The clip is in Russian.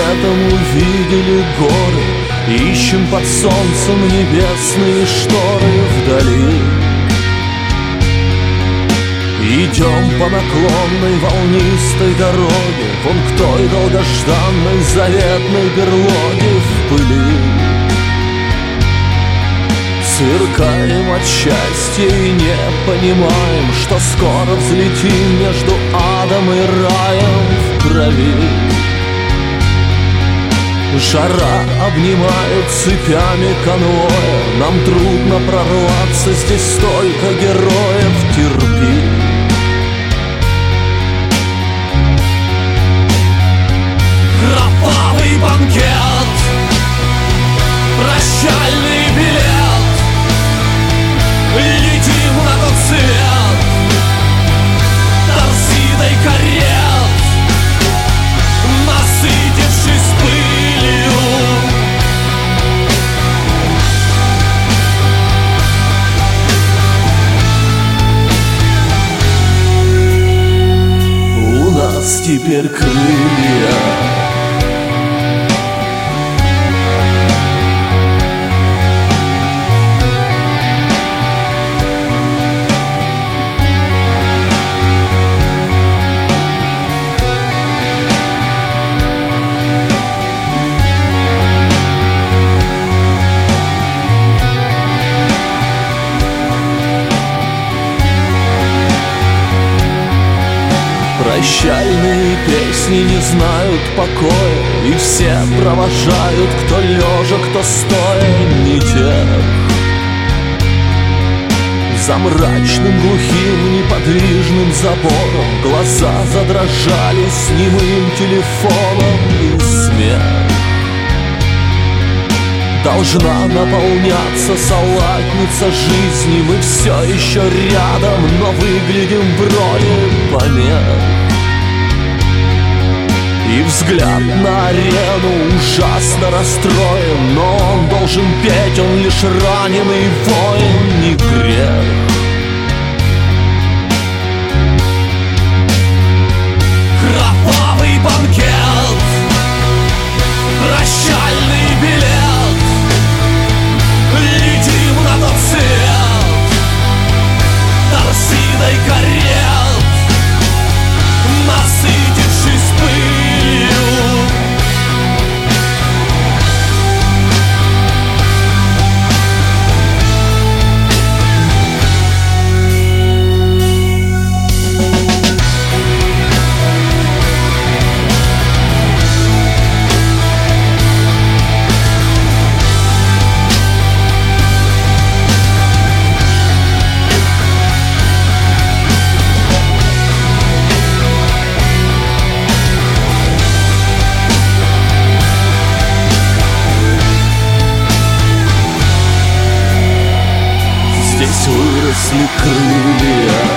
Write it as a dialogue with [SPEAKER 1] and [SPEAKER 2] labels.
[SPEAKER 1] рассветом увидели горы, ищем под солнцем небесные шторы вдали. Идем по наклонной волнистой дороге, вон к той долгожданной заветной берлоге в пыли. Сверкаем от счастья и не понимаем, что скоро взлетим между адом и раем в крови. Жара обнимает цепями конвоя, нам трудно прорваться, здесь столько героев, терпи. Кровавый банкет, прощальный билет, летим на тот свет торсидой карет, насытившись пылью. У нас теперь крылья. Прощальные песни не знают покоя, и все провожают, кто лежа, кто стоя, не тех. За мрачным, глухим, неподвижным забором глаза задрожали с немым телефоном, и смех должна наполняться салатница жизни. Мы все еще рядом, но выглядим в роли помех. И взгляд на арену ужасно расстроен, но он должен петь, он лишь раненый воин, не грех. Кровавый банкет, прощальный билет, летим на тот свет торсидой карет, насытившись пылью. Здесь выросли крылья.